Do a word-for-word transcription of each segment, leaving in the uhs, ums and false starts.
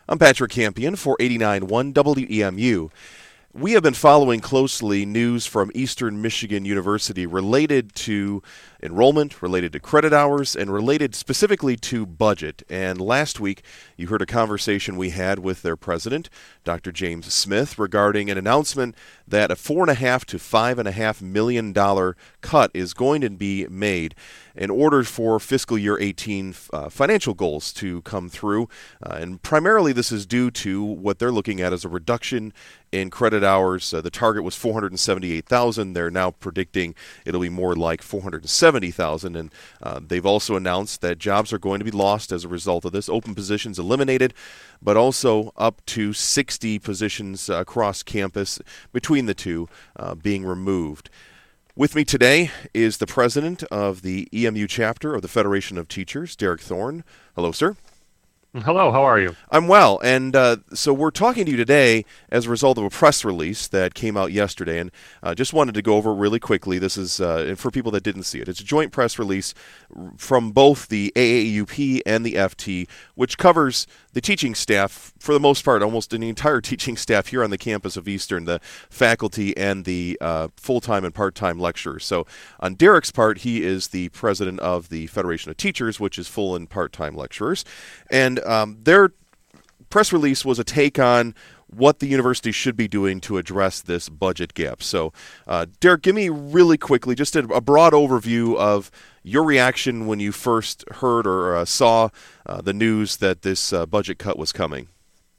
I'm Patrick Campion for eighty-nine point one W E M U. We have been following closely news from Eastern Michigan University related to enrollment, related to credit hours, and related specifically to budget. And last week, you heard a conversation we had with their president, Doctor James Smith, regarding an announcement that a four and a half to five and a half million dollar cut is going to be made in order for fiscal year eighteen uh, financial goals to come through. Uh, and primarily, this is due to what they're looking at as a reduction in credit hours. Uh, the target was four hundred seventy-eight thousand. They're now predicting it'll be more like four hundred seventy thousand. And uh, they've also announced that jobs are going to be lost as a result of this. Open positions eliminated, but also up to sixty positions uh, across campus between the two uh, being removed. With me today is the president of the E M U chapter of the Federation of Teachers, Derek Thorne. Hello, sir. Hello, how are you? I'm well, and uh, so we're talking to you today as a result of a press release that came out yesterday, and uh, just wanted to go over it really quickly. This is, uh, for people that didn't see it, it's a joint press release from both the A A U P and the F T, which covers the teaching staff, for the most part, almost the entire teaching staff here on the campus of Eastern, the faculty and the uh, full-time and part-time lecturers. So on Derek's part, he is the president of the Federation of Teachers, which is full and part-time lecturers, and Um, their press release was a take on what the university should be doing to address this budget gap. So, uh, Derek, give me really quickly just a, a broad overview of your reaction when you first heard or uh, saw uh, the news that this uh, budget cut was coming.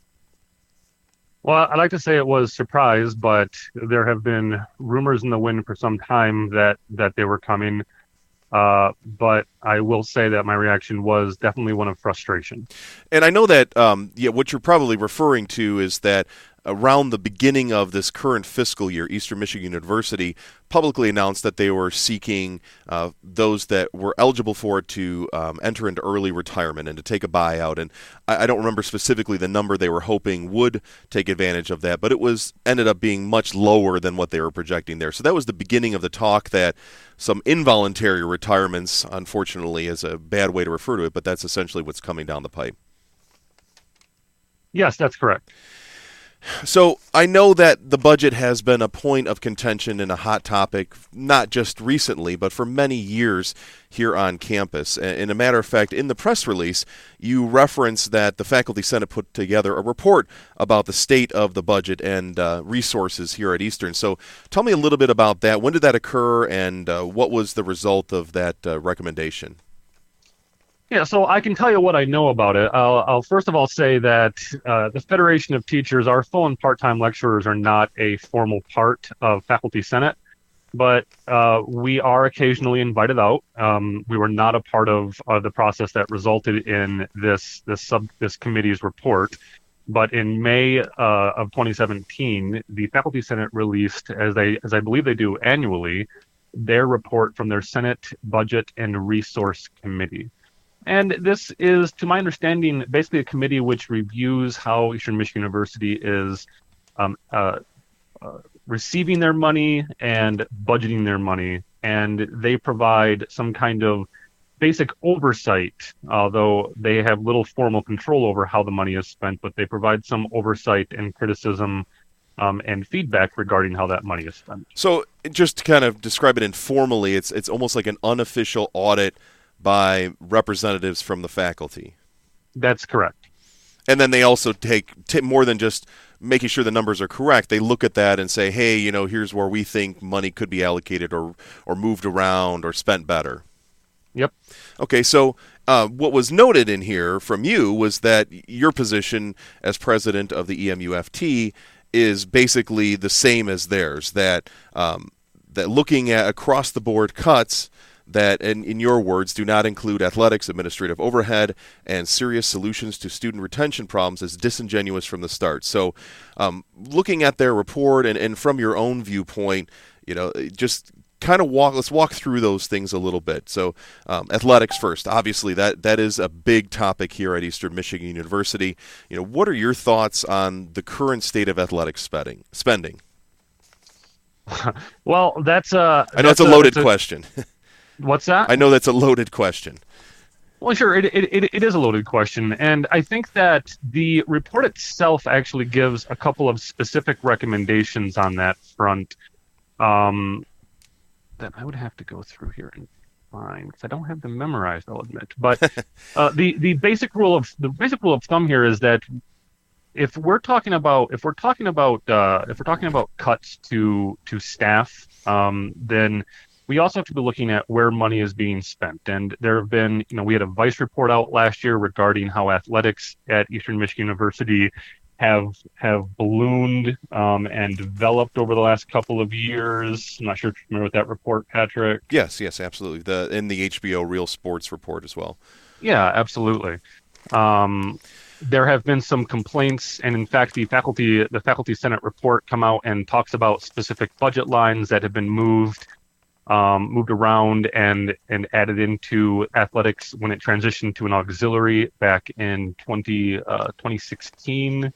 Well, I'd like to say it was surprise, but there have been rumors in the wind for some time that, that they were coming. Uh, but I will say that my reaction was definitely one of frustration. And I know that um, yeah, what you're probably referring to is that around the beginning of this current fiscal year, Eastern Michigan University publicly announced that they were seeking uh, those that were eligible for it to um, enter into early retirement and to take a buyout. And I, I don't remember specifically the number they were hoping would take advantage of that, but it was ended up being much lower than what they were projecting there. So that was the beginning of the talk that some involuntary retirements, unfortunately, is a bad way to refer to it, but that's essentially what's coming down the pipe. Yes, that's correct. So I know that the budget has been a point of contention and a hot topic, not just recently, but for many years here on campus. And a matter of fact, in the press release, you reference that the Faculty Senate put together a report about the state of the budget and uh, resources here at Eastern. So tell me a little bit about that. When did that occur, and uh, what was the result of that uh, recommendation? Yeah, so I can tell you what I know about it. I'll, I'll first of all say that uh, the Federation of Teachers, our full and part-time lecturers, are not a formal part of Faculty Senate, but uh, we are occasionally invited out. Um, we were not a part of uh, the process that resulted in this this sub this committee's report. But in May uh, of twenty seventeen, the Faculty Senate released, as they as I believe they do annually, their report from their Senate Budget and Resource Committee. And this is, to my understanding, basically a committee which reviews how Eastern Michigan University is um, uh, uh, receiving their money and budgeting their money. And they provide some kind of basic oversight, although they have little formal control over how the money is spent, but they provide some oversight and criticism um, and feedback regarding how that money is spent. So just to kind of describe it informally, it's it's almost like an unofficial audit by representatives from the faculty. That's correct. And then they also take t- more than just making sure the numbers are correct. They look at that and say, hey, you know, here's where we think money could be allocated or or moved around or spent better. Yep. Okay, so uh, what was noted in here from you was that your position as president of the E M U F T is basically the same as theirs, that um, that looking at across-the-board cuts that, in, in your words, do not include athletics, administrative overhead, and serious solutions to student retention problems is disingenuous from the start. So um, looking at their report and, and from your own viewpoint, you know, just kind of walk, let's walk through those things a little bit. So um, athletics first. Obviously, that, that is a big topic here at Eastern Michigan University. You know, what are your thoughts on the current state of athletic spending? spending? Well, that's a... I know that's it's a loaded a, question. What's that? I know that's a loaded question. Well, sure, it, it, it, it is a loaded question. And I think that the report itself actually gives a couple of specific recommendations on that front um, that I would have to go through here and find because I don't have them memorized, I'll admit. But uh, the, the basic rule of the basic rule of thumb here is that if we're talking about if we're talking about uh, if we're talking about cuts to to staff, um, then we also have to be looking at where money is being spent. And there have been, you know, we had a Vice report out last year regarding how athletics at Eastern Michigan University have have ballooned um, and developed over the last couple of years. I'm not sure if you're familiar with that report, Patrick. Yes, yes, absolutely. The in the H B O Real Sports report as well. Yeah, absolutely. Um, there have been some complaints, and in fact, the faculty the faculty senate report come out and talks about specific budget lines that have been moved um, moved around and and added into athletics when it transitioned to an auxiliary back in twenty, uh, twenty sixteen.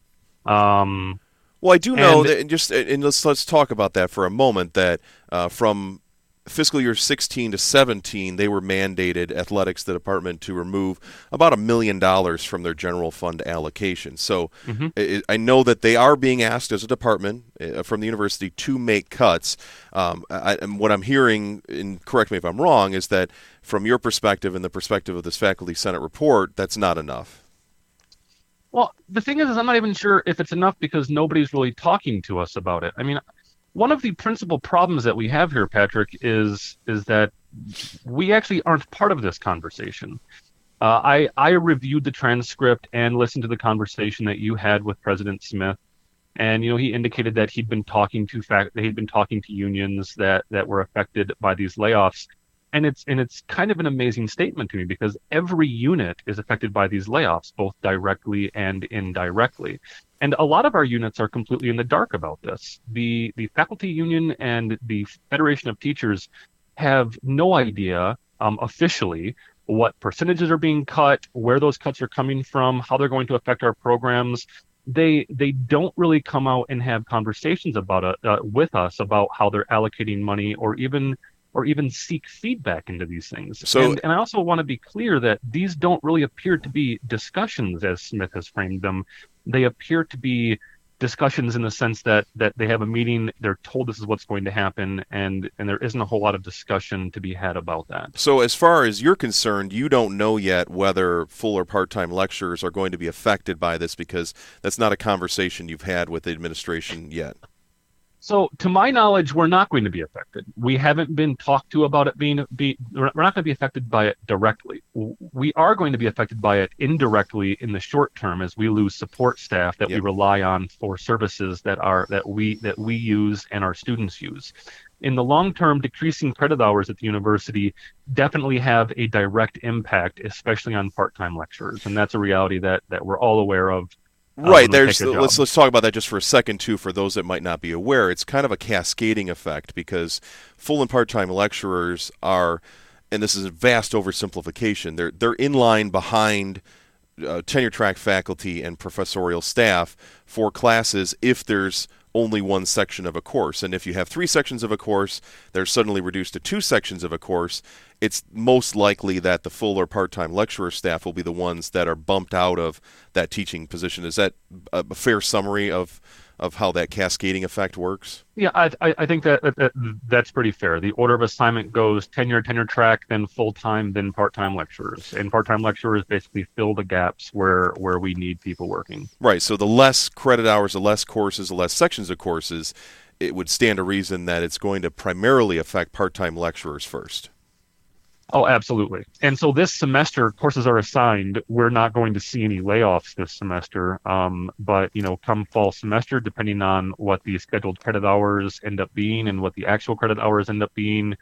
Um, well, I do know and, that, and just and let's let's talk about that for a moment. That uh, from fiscal year sixteen to seventeen, they were mandated, athletics, the department, to remove about a million dollars from their general fund allocation. So mm-hmm. it, I know that they are being asked as a department uh, from the university to make cuts. Um, I, and what I'm hearing, and correct me if I'm wrong, is that from your perspective and the perspective of this faculty senate report, that's not enough. Well, the thing is, is I'm not even sure if it's enough because nobody's really talking to us about it. I mean, one of the principal problems that we have here, Patrick, is is that we actually aren't part of this conversation. Uh, I I reviewed the transcript and listened to the conversation that you had with President Smith, and you know he indicated that he'd been talking to fact he'd been talking to unions that that were affected by these layoffs, and it's and it's kind of an amazing statement to me because every unit is affected by these layoffs, both directly and indirectly. And a lot of our units are completely in the dark about this. The the faculty union and the Federation of Teachers have no idea um, officially what percentages are being cut, where those cuts are coming from, how they're going to affect our programs. They they don't really come out and have conversations about it uh, with us about how they're allocating money or even or even seek feedback into these things. So, and, and I also want to be clear that these don't really appear to be discussions as Smith has framed them. They appear to be discussions in the sense that that they have a meeting, they're told this is what's going to happen, and and there isn't a whole lot of discussion to be had about that. So as far as you're concerned, you don't know yet whether full or part-time lecturers are going to be affected by this because that's not a conversation you've had with the administration yet. So, to my knowledge, we're not going to be affected. We haven't been talked to about it being, be, we're not going to be affected by it directly. We are going to be affected by it indirectly in the short term as we lose support staff that yep. we rely on for services that are that we that we use and our students use. In the long term, decreasing credit hours at the university definitely have a direct impact, especially on part-time lecturers, and that's a reality that that we're all aware of. Right. There's let's let's talk about that just for a second too. For those that might not be aware, it's kind of a cascading effect because full and part-time lecturers are, and this is a vast oversimplification. They're they're in line behind uh, tenure track faculty and professorial staff for classes if there's only one section of a course. And if you have three sections of a course, they're suddenly reduced to two sections of a course. It's most likely that the full or part-time lecturer staff will be the ones that are bumped out of that teaching position. Is that a fair summary of of how that cascading effect works? Yeah, I I think that, that that's pretty fair. The order of assignment goes tenure, tenure track, then full-time, then part-time lecturers. And part-time lecturers basically fill the gaps where, where we need people working. Right, so the less credit hours, the less courses, the less sections of courses, it would stand to reason that it's going to primarily affect part-time lecturers first. Oh, absolutely. And so this semester, courses are assigned. We're not going to see any layoffs this semester. Um, but, you know, come fall semester, depending on what the scheduled credit hours end up being and what the actual credit hours end up being,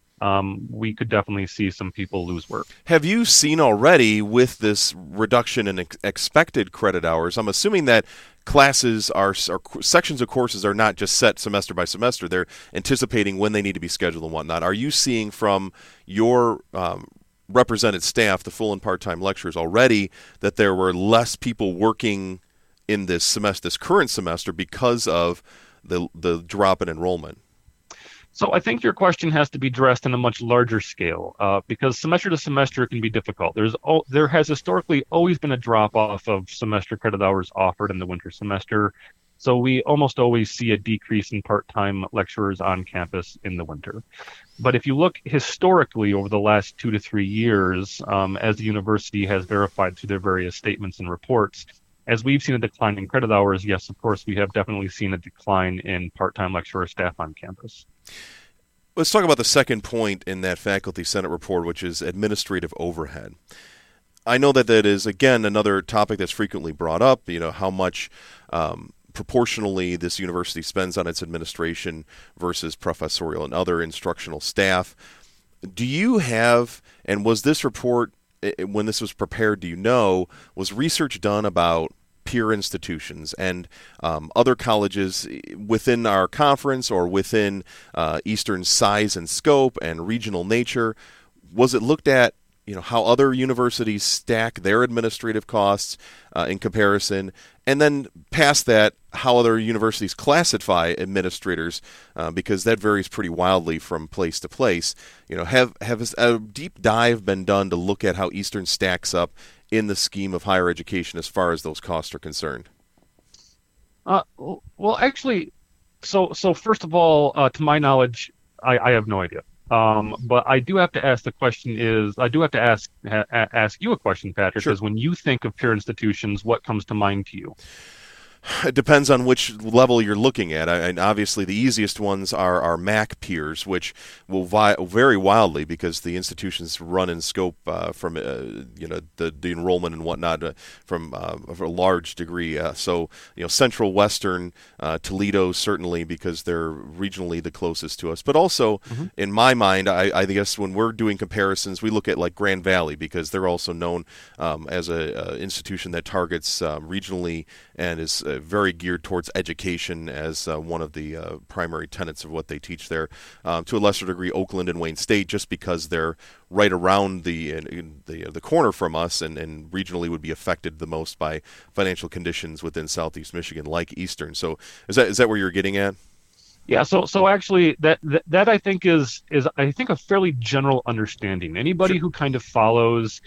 um, we could definitely see some people lose work. Have you seen already with this reduction in ex- expected credit hours? I'm assuming that classes are, or sections of courses are not just set semester by semester. They're anticipating when they need to be scheduled and whatnot. Are you seeing from your um, represented staff, the full and part-time lecturers, already that there were less people working in this semester, this current semester, because of the the drop in enrollment? So I think your question has to be addressed in a much larger scale, uh, because semester to semester can be difficult. There's o- there has historically always been a drop off of semester credit hours offered in the winter semester. So we almost always see a decrease in part-time lecturers on campus in the winter. But if you look historically over the last two to three years, um, as the university has verified through their various statements and reports, as we've seen a decline in credit hours, yes, of course, we have definitely seen a decline in part-time lecturer staff on campus. Let's talk about the second point in that Faculty Senate report, which is administrative overhead. I know that that is, again, another topic that's frequently brought up, you know, how much um, proportionally this university spends on its administration versus professorial and other instructional staff. Do you have, and was this report, when this was prepared, do you know, was research done about peer institutions and um, other colleges within our conference or within uh, Eastern's size and scope and regional nature? Was it looked at, you know, how other universities stack their administrative costs uh, in comparison, and then past that, how other universities classify administrators, uh, because that varies pretty wildly from place to place. You know, have have a deep dive been done to look at how Eastern stacks up in the scheme of higher education as far as those costs are concerned? Uh, well, actually, so so first of all, uh, to my knowledge, I, I have no idea. Um, but I do have to ask the question is I do have to ask ha, ask you a question, Patrick, Sure. is when you think of peer institutions, what comes to mind to you? It depends on which level you're looking at. I, and obviously, the easiest ones are our M A C peers, which will vi- vary wildly because the institutions run in scope uh, from uh, you know the, the enrollment and whatnot uh, from uh, of a large degree. Uh, so you know, Central, Western, uh, Toledo certainly because they're regionally the closest to us. But also, Mm-hmm. in my mind, I, I guess when we're doing comparisons, we look at like Grand Valley because they're also known um, as a, a institution that targets um, regionally and is uh, very geared towards education as uh, one of the uh, primary tenets of what they teach there. Um, to a lesser degree, Oakland and Wayne State, just because they're right around the in, in the the corner from us, and, and regionally would be affected the most by financial conditions within Southeast Michigan, like Eastern. So, is that is that where you're getting at? Yeah, so so actually that, that that I think is is I think a fairly general understanding. Anybody Sure. who kind of follows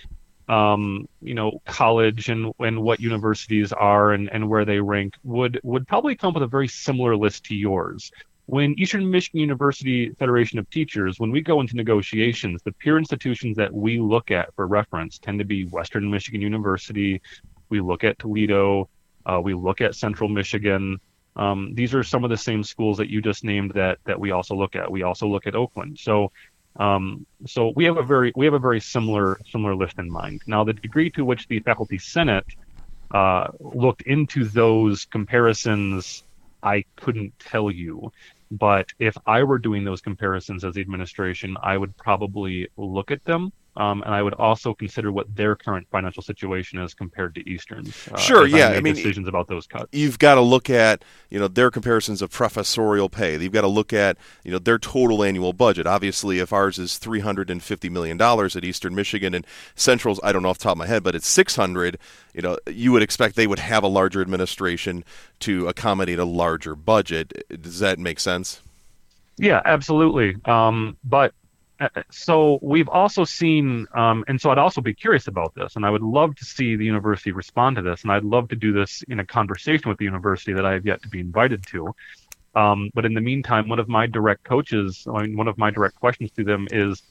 um, you know, college and, and what universities are and, and where they rank would would probably come up with a very similar list to yours. When Eastern Michigan University Federation of Teachers, when we go into negotiations, the peer institutions that we look at for reference tend to be Western Michigan University. We look at Toledo. Uh, we look at Central Michigan. Um, these are some of the same schools that you just named that that we also look at. We also look at Oakland. So um, so we have a very we have a very similar similar list in mind. Now, the degree to which the Faculty Senate uh, looked into those comparisons, I couldn't tell you. But if I were doing those comparisons as the administration, I would probably look at them. Um, and I would also consider what their current financial situation is compared to Eastern's. Uh, Sure, as I yeah. made I mean, decisions about those cuts. You've got to look at, you know, their comparisons of professorial pay. You've got to look at, you know, their total annual budget. Obviously, if ours is three hundred fifty million dollars at Eastern Michigan and Central's, I don't know off the top of my head, but it's six hundred, you know, you would expect they would have a larger administration to accommodate a larger budget. Does that make sense? Yeah, absolutely. Um, but uh, so we've also seen, um, and so I'd also be curious about this, and I would love to see the university respond to this, and I'd love to do this in a conversation with the university that I have yet to be invited to. Um, but in the meantime, one of my direct coaches, I mean, one of my direct questions to them is,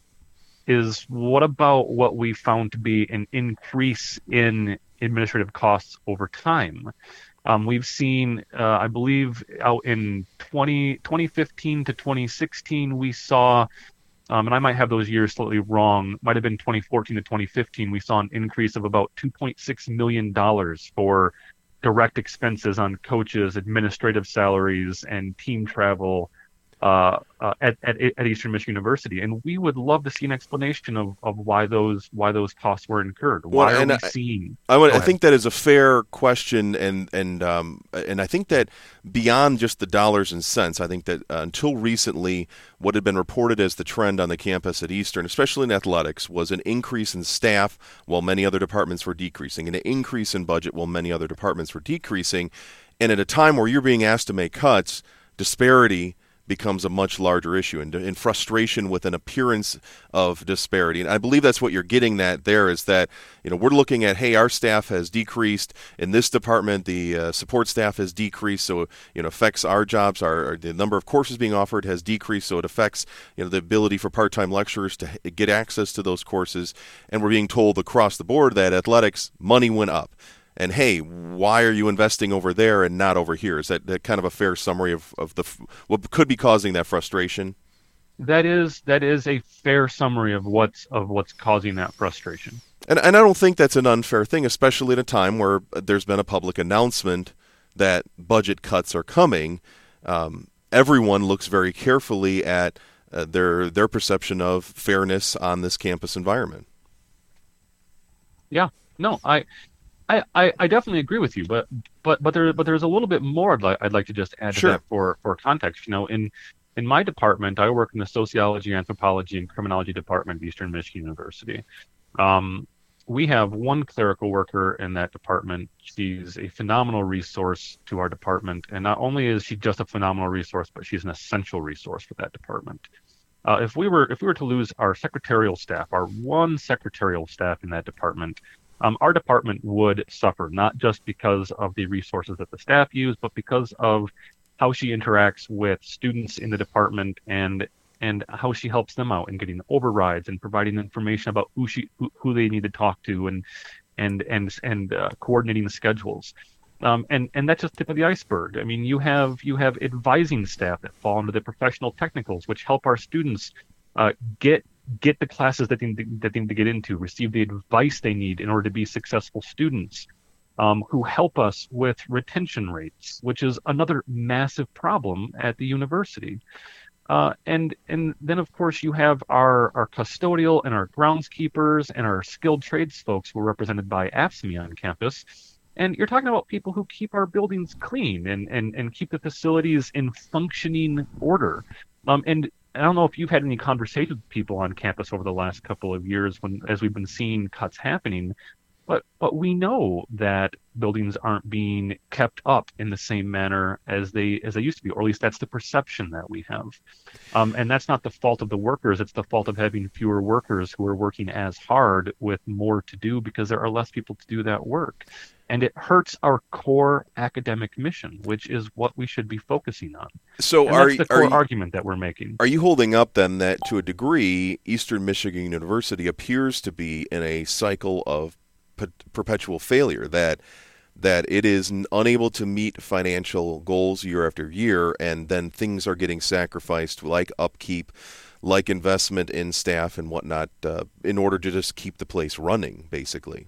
is what about what we found to be an increase in administrative costs over time? Um, we've seen, uh, I believe, out in twenty, twenty fifteen to twenty sixteen, we saw, um, and I might have those years slightly wrong, might have been twenty fourteen to twenty fifteen, we saw an increase of about two point six million dollars for direct expenses on coaches, administrative salaries, and team travel uh, uh, at, at at Eastern Michigan University, and we would love to see an explanation of, of why those why those costs were incurred. Why Well, are and we I- seeing? I would, Go I ahead. think that is a fair question, and and um, and I think that beyond just the dollars and cents, I think that uh, until recently, what had been reported as the trend on the campus at Eastern, especially in athletics, was an increase in staff while many other departments were decreasing, and an increase in budget while many other departments were decreasing. And at a time where you're being asked to make cuts, disparity becomes a much larger issue, and, and frustration with an appearance of disparity. And I believe that's what you're getting at there, is that, you know, we're looking at, hey, our staff has decreased in this department, the uh, support staff has decreased, so, you know, affects our jobs, our, our the number of courses being offered has decreased, so it affects, you know, the ability for part-time lecturers to get access to those courses. And we're being told across the board that athletics money went up. And hey, why are you investing over there and not over here? Is that, that kind of a fair summary of, of the what could be causing that frustration? That is that is a fair summary of what's of what's causing that frustration. And and I don't think that's an unfair thing, especially at a time where there's been a public announcement that budget cuts are coming. Um, everyone looks very carefully at uh, their their perception of fairness on this campus environment. Yeah, no, I. I, I definitely agree with you, but but but there but there's a little bit more I'd like, I'd like to just add Sure. to that for, for context. You know, in in my department, I work in the sociology, anthropology, and criminology department of Eastern Michigan University. Um, we have one clerical worker in that department. She's a phenomenal resource to our department, and not only is she just a phenomenal resource, but she's an essential resource for that department. Uh, if we were if we were to lose our secretarial staff, our one secretarial staff in that department, Um, our department would suffer, not just because of the resources that the staff use, but because of how she interacts with students in the department and and how she helps them out in getting overrides and providing information about who she who, who they need to talk to and and and and uh, coordinating the schedules. Um, and and that's just the tip of the iceberg. I mean, you have you have advising staff that fall into the professional technicals, which help our students uh, get. get the classes that they, need to, that they need to get into, receive the advice they need in order to be successful students, um, who help us with retention rates, which is another massive problem at the university. Uh, and and then, of course, you have our, our custodial and our groundskeepers and our skilled trades folks who are represented by A F S M E on campus. And you're talking about people who keep our buildings clean and, and, and keep the facilities in functioning order. Um, and I don't know if you've had any conversations with people on campus over the last couple of years when, as we've been seeing cuts happening, but but we know that buildings aren't being kept up in the same manner as they as they used to be, or at least that's the perception that we have. Um, and that's not the fault of the workers; it's the fault of having fewer workers who are working as hard with more to do because there are less people to do that work. And it hurts our core academic mission, which is what we should be focusing on. So and are, that's the core are you, argument that we're making. Are you holding up then that to a degree, Eastern Michigan University appears to be in a cycle of pe- perpetual failure, that that it is unable to meet financial goals year after year, and then things are getting sacrificed like upkeep, like investment in staff and whatnot, uh, in order to just keep the place running, basically?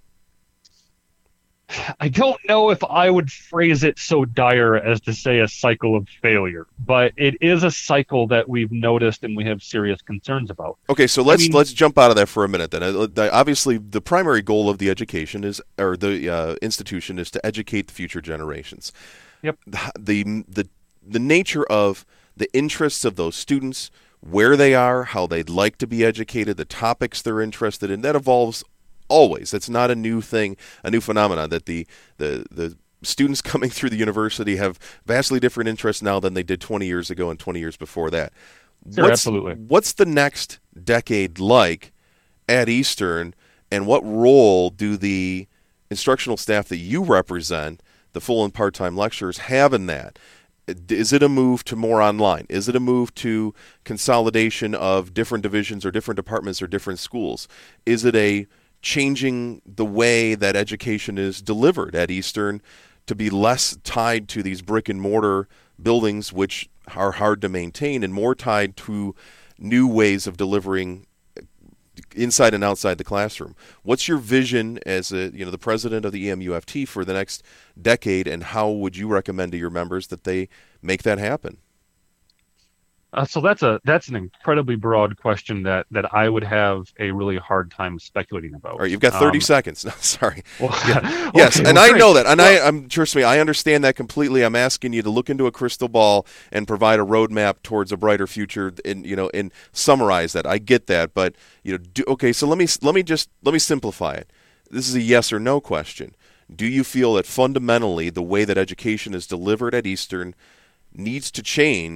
I don't know if I would phrase it so dire as to say a cycle of failure, but it is a cycle that we've noticed and we have serious concerns about. Okay, so let's I mean, let's jump out of that for a minute then. Obviously, the primary goal of the education is, or the uh, institution is to educate the future generations. Yep. The the the nature of the interests of those students, where they are, how they'd like to be educated, the topics they're interested in, that evolves always. That's not a new thing, a new phenomenon, that the, the, the students coming through the university have vastly different interests now than they did twenty years ago and twenty years before that. Sure, what's, absolutely. What's the next decade like at Eastern, and what role do the instructional staff that you represent, the full and part-time lecturers, have in that? Is it a move to more online? Is it a move to consolidation of different divisions or different departments or different schools? Is it a changing the way that education is delivered at Eastern to be less tied to these brick and mortar buildings, which are hard to maintain, and more tied to new ways of delivering inside and outside the classroom? What's your vision as a, you know, the president of the E M U F T for the next decade, and how would you recommend to your members that they make that happen? Uh, so that's a that's an incredibly broad question that, that I would have a really hard time speculating about. All right, you've got thirty um, seconds. No, sorry. Well, yeah. Yes, okay, and well, I great. know that, and well, I, I'm trust me, I understand that completely. I'm asking you to look into a crystal ball and provide a roadmap towards a brighter future, and you know, and summarize that. I get that, but you know, do, okay. So let me let me just let me simplify it. This is a yes or no question. Do you feel that fundamentally the way that education is delivered at Eastern needs to change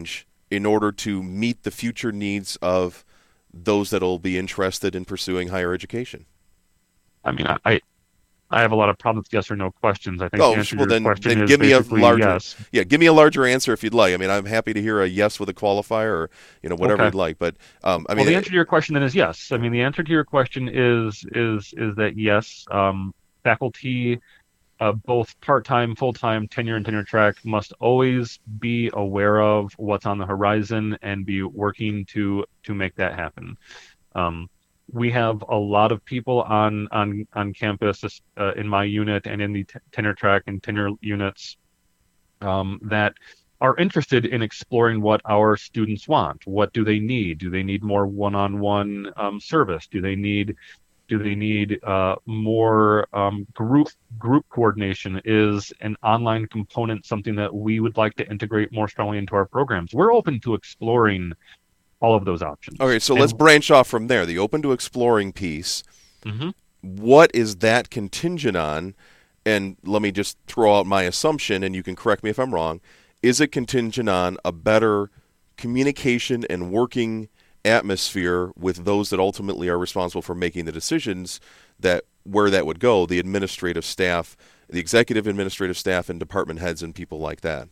in order to meet the future needs of those that will be interested in pursuing higher education? I mean, I, I have a lot of problems with yes or no questions. I think the Oh, answer well to your then, question then is give me a basically larger, yes. yeah, give me a larger answer if you'd like. I mean, I'm happy to hear a yes with a qualifier, or you know whatever Okay. you'd like. But um, I Well, mean, the answer to your question then is yes. I mean, the answer to your question is is is that yes, um, faculty, uh, both part-time, full-time, tenure and tenure track, must always be aware of what's on the horizon and be working to to make that happen. Um, we have a lot of people on on on campus uh, in my unit and in the t- tenure track and tenure units um, that are interested in exploring what our students want. What do they need? Do they need more one-on-one um, service? Do they need do they need uh, more um, group group coordination? Is an online component something that we would like to integrate more strongly into our programs? We're open to exploring all of those options. okay, so let's And branch off from there. The open to exploring piece. mhm. What is that contingent on? And let me just throw out my assumption, and you can correct me if I'm wrong. Is it contingent on a better communication and working atmosphere with those that ultimately are responsible for making the decisions, that where that would go, the administrative staff, the executive administrative staff and department heads and people like that?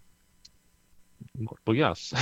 Well, yes.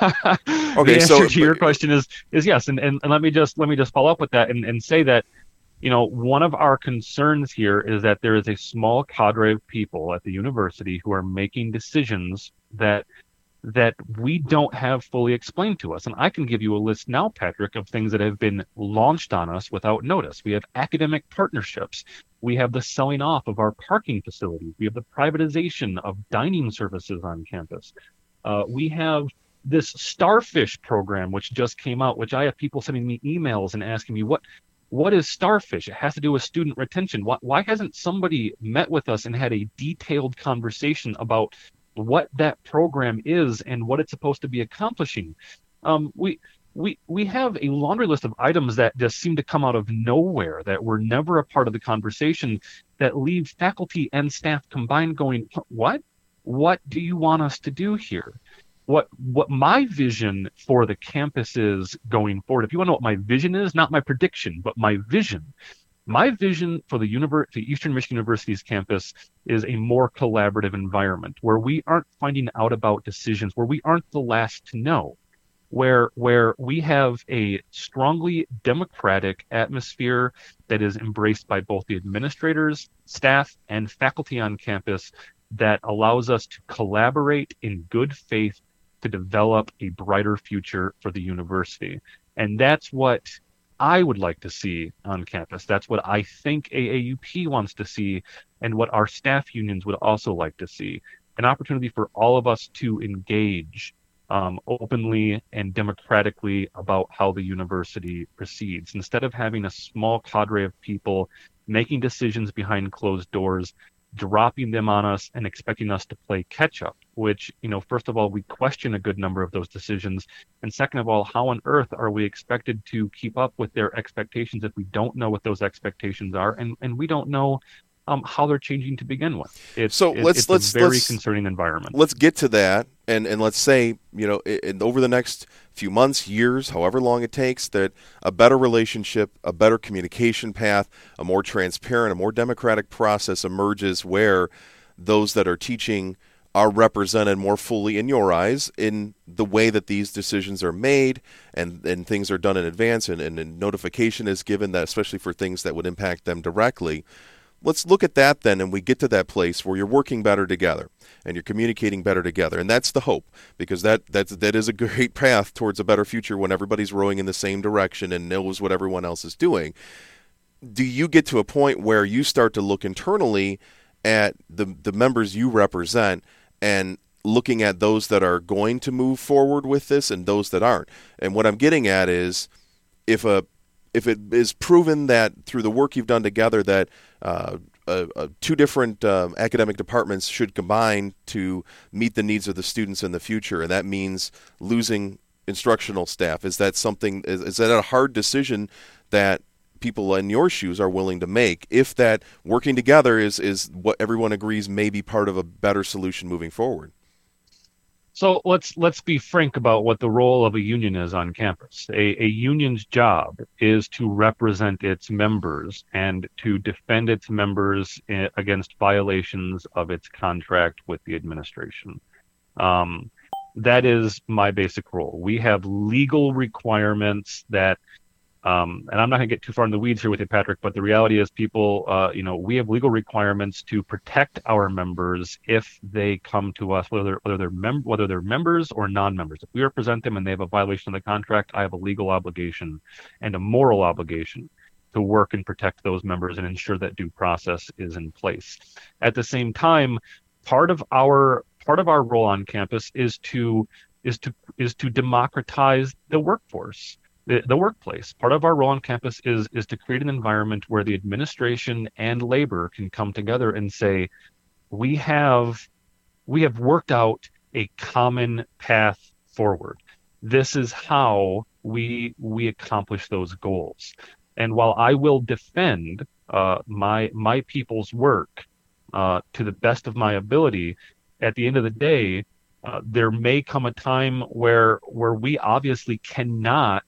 Okay, The so answer to your question is is yes, and, and and let me just let me just follow up with that and, and say that, you know, one of our concerns here is that there is a small cadre of people at the university who are making decisions that that we don't have fully explained to us. And I can give you a list now, Patrick, of things that have been launched on us without notice. We have academic partnerships. We have the selling off of our parking facilities. We have the privatization of dining services on campus. Uh, we have this Starfish program, which just came out, which I have people sending me emails and asking me, what what is Starfish? It has to do with student retention. Why, why hasn't somebody met with us and had a detailed conversation about what that program is and what it's supposed to be accomplishing? Um, we we we have a laundry list of items that just seem to come out of nowhere, that were never a part of the conversation, that leave faculty and staff combined going, what? What do you want us to do here? What what my vision for the campus is going forward. If you want to know what my vision is, not my prediction, but my vision. My vision for the univer- the Eastern Michigan University's campus is a more collaborative environment where we aren't finding out about decisions, where we aren't the last to know, where where we have a strongly democratic atmosphere that is embraced by both the administrators, staff, and faculty on campus, that allows us to collaborate in good faith to develop a brighter future for the university. And that's what I would like to see on campus. That's what I think A A U P wants to see, and what our staff unions would also like to see. An opportunity for all of us to engage um, openly and democratically about how the university proceeds, instead of having a small cadre of people making decisions behind closed doors, dropping them on us and expecting us to play catch up, which, you know, first of all, we question a good number of those decisions. And second of all, how on earth are we expected to keep up with their expectations if we don't know what those expectations are, and, and we don't know um, how they're changing to begin with? It's, So it, let's it's let's a very let's concerning environment. let's get to that, and and let's say, you know, in, over the next few months, years, however long it takes, that a better relationship, a better communication path, a more transparent, a more democratic process emerges where those that are teaching are represented more fully in your eyes in the way that these decisions are made, and, and things are done in advance, and, and, and notification is given, that especially for things that would impact them directly. Let's look at that then, and we get to that place where you're working better together and you're communicating better together. And that's the hope, because that that's, that is a great path towards a better future when everybody's rowing in the same direction and knows what everyone else is doing. Do you get to a point where you start to look internally at the the members you represent and looking at those that are going to move forward with this and those that aren't? And what I'm getting at is, if a if it is proven that through the work you've done together that uh, uh, uh, two different uh, academic departments should combine to meet the needs of the students in the future, and that means losing instructional staff, is that something? Is, is that a hard decision that people in your shoes are willing to make, if that working together is is what everyone agrees may be part of a better solution moving forward? So let's let's be frank about what the role of a union is on campus. A, a union's job is to represent its members and to defend its members i- against violations of its contract with the administration. Um, that is my basic role. We have legal requirements that um, and I'm not going to get too far in the weeds here with you, Patrick, but the reality is people, uh, you know, we have legal requirements to protect our members if they come to us, whether they're, whether they're, mem- whether they're members or non-members. If we represent them and they have a violation of the contract, I have a legal obligation and a moral obligation to work and protect those members and ensure that due process is in place. At the same time, part of our part of our role on campus is to is to is to democratize the workforce the, the workplace. Part of our role on campus is is to create an environment where the administration and labor can come together and say, we have we have worked out a common path forward. This is how we we accomplish those goals. And while I will defend uh, my my people's work uh, to the best of my ability, at the end of the day, uh, there may come a time where where we obviously cannot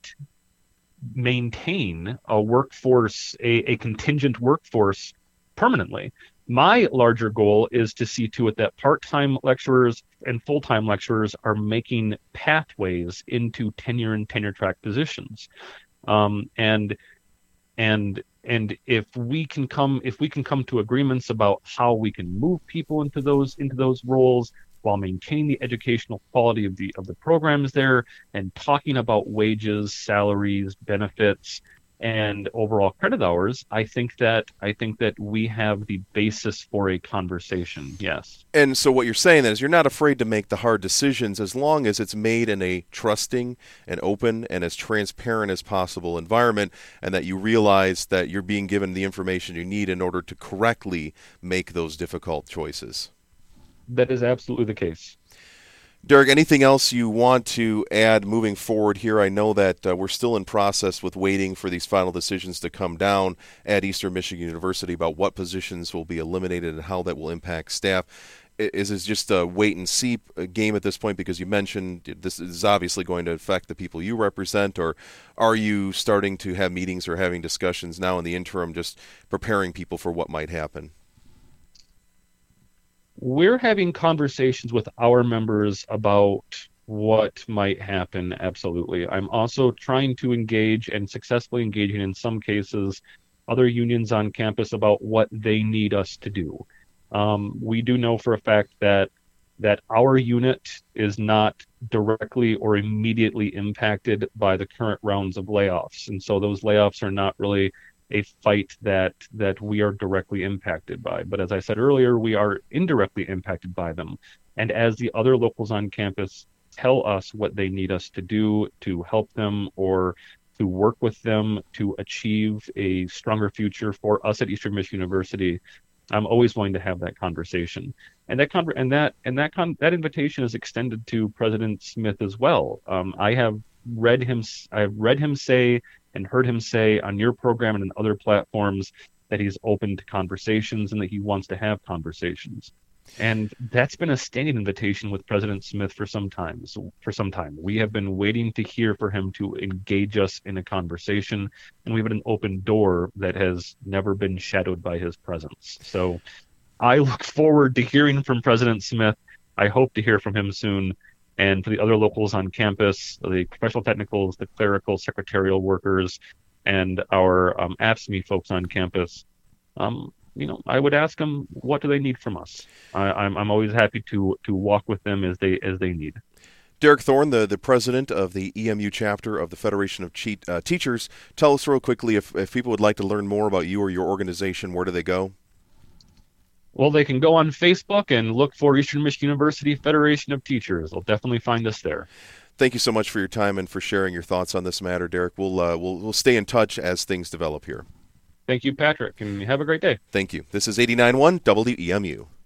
maintain a workforce, a, a contingent workforce permanently. My larger goal is to see to it that part-time lecturers and full-time lecturers are making pathways into tenure and tenure track positions. Um, and and and if we can come if we can come to agreements about how we can move people into those into those roles while maintaining the educational quality of the of the programs there, and talking about wages, salaries, benefits, and overall credit hours, I think that I think that we have the basis for a conversation. Yes. And so what you're saying then is you're not afraid to make the hard decisions as long as it's made in a trusting and open and as transparent as possible environment, and that you realize that you're being given the information you need in order to correctly make those difficult choices. That is absolutely the case. Derek, anything else you want to add moving forward here? I know that uh, we're still in process with waiting for these final decisions to come down at Eastern Michigan University about what positions will be eliminated and how that will impact staff. Is this just a wait-and-see game at this point because you mentioned this is obviously going to affect the people you represent, or are you starting to have meetings or having discussions now in the interim just preparing people for what might happen? We're having conversations with our members about what might happen. Absolutely. I'm also trying to engage and successfully engaging in some cases other unions on campus about what they need us to do. Um, we do know for a fact that that our unit is not directly or immediately impacted by the current rounds of layoffs. And so those layoffs are not really a fight that that we are directly impacted by. But as I said earlier, we are indirectly impacted by them. And as the other locals on campus tell us what they need us to do to help them or to work with them to achieve a stronger future for us at Eastern Michigan University, I'm always willing to have that conversation. And that con- and that and that con- that invitation is extended to President Smith as well. Um, I have read him I've read him say and heard him say on your program and in other platforms that he's open to conversations and that he wants to have conversations. And that's been a standing invitation with President Smith for some time. So for some time, we have been waiting to hear for him to engage us in a conversation, and we've had an open door that has never been shadowed by his presence. So I look forward to hearing from President Smith. I hope to hear from him soon. And for the other locals on campus, the professional technicals, the clerical, secretarial workers, and our um, A F S C M E folks on campus, um, you know, I would ask them, what do they need from us? I, I'm I'm always happy to to walk with them as they as they need. Derek Thorne, the, the president of the E M U chapter of the Federation of che- uh, Teachers, tell us real quickly if, if people would like to learn more about you or your organization, where do they go? Well, they can go on Facebook and look for Eastern Michigan University Federation of Teachers. They'll definitely find us there. Thank you so much for your time and for sharing your thoughts on this matter, Derek. We'll uh, we'll we'll stay in touch as things develop here. Thank you, Patrick, and have a great day. Thank you. This is eighty-nine point one W E M U.